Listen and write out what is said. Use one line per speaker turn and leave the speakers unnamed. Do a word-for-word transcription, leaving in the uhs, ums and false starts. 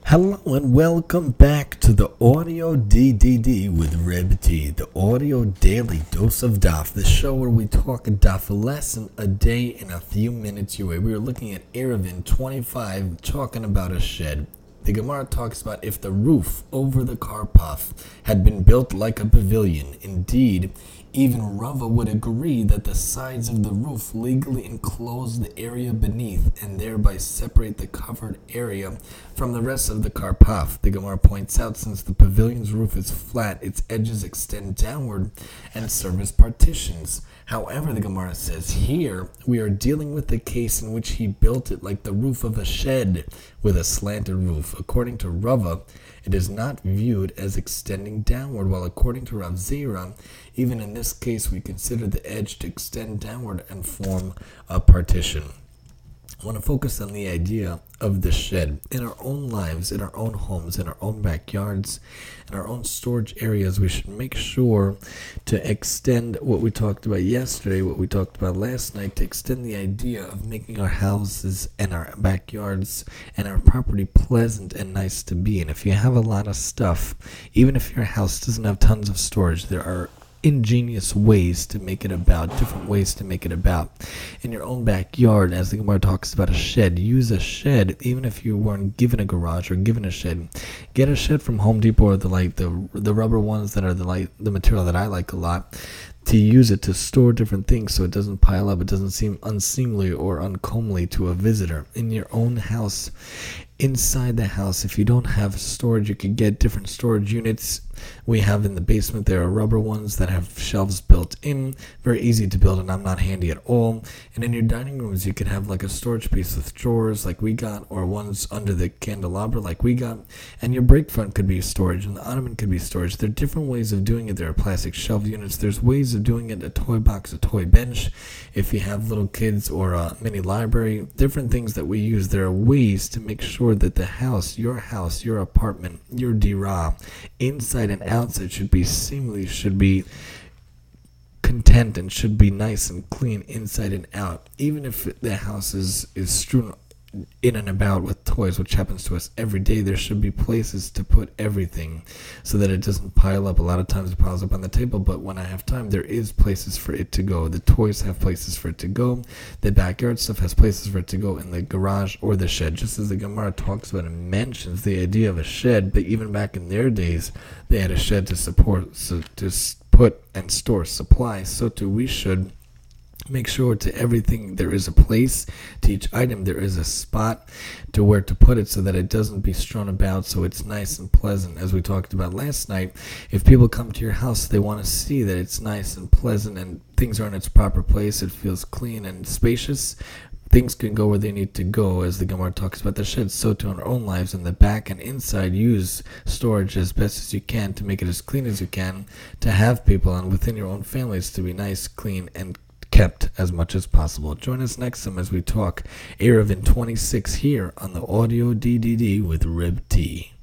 Hello and welcome back to the Audio D D D with Reb T, the audio daily dose of Daf, the show where we talk a Daf lesson a day in a few minutes your way. We are looking at Eruvin twenty-five, talking about a shed. The Gemara talks about if the roof over the Karpaf had been built like a pavilion. Indeed, even Rava would agree that the sides of the roof legally enclose the area beneath and thereby separate the covered area from the rest of the Karpaf. The Gemara points out, since the pavilion's roof is flat, its edges extend downward and serve as partitions. However, the Gemara says here, we are dealing with the case in which he built it like the roof of a shed with a slanted roof. According to Rava, it is not viewed as extending downward, while according to Rav Zera, even in this case, we consider the edge to extend downward and form a partition. I want to focus on the idea of the shed. In our own lives, in our own homes, in our own backyards, in our own storage areas, we should make sure to extend what we talked about yesterday, what we talked about last night, to extend the idea of making our houses and our backyards and our property pleasant and nice to be in. If you have a lot of stuff, even if your house doesn't have tons of storage, there are ingenious ways to make it about, different ways to make it about. In your own backyard, as the Gemara talks about a shed, use a shed, even if you weren't given a garage or given a shed. Get a shed from Home Depot or the like the the rubber ones that are the like the material that I like a lot, to use it to store different things so it doesn't pile up, it doesn't seem unseemly or uncomely to a visitor. In your own house, inside the house, if you don't have storage, you could get different storage units. We have in the basement, there are rubber ones that have shelves built in, very easy to build, and I'm not handy at all. And in your dining rooms, you could have like a storage piece with drawers like we got, or ones under the candelabra like we got, and your break front could be storage, and the ottoman could be storage. There are different ways of doing it. There are plastic shelf units, there's ways of doing it, a toy box, a toy bench, if you have little kids, or a mini library, different things that we use. There are ways to make sure that the house, your house, your apartment, your dirah, inside and outside, should be seemly, should be content, and should be nice and clean inside and out. Even if the house is, is strewn in and about with toys, which happens to us every day, there should be places to put everything so that it doesn't pile up. A lot of times it piles up on the table, but when I have time, there is places for it to go. The toys have places for it to go. The backyard stuff has places for it to go in the garage or the shed. Just as the Gemara talks about and mentions the idea of a shed, but even back in their days, they had a shed to support, so to put and store supplies. So too we should make sure to everything there is a place, to each item there is a spot to where to put it, so that it doesn't be strewn about, so it's nice and pleasant. As we talked about last night, if people come to your house, they want to see that it's nice and pleasant and things are in its proper place, it feels clean and spacious. Things can go where they need to go, as the Gemara talks about the shed. So too in our own lives, in the back and inside, use storage as best as you can to make it as clean as you can, to have people and within your own families to be nice, clean, and kept as much as possible. Join us next time as we talk Eruvin twenty-six here on the Audio D D D with Reb T.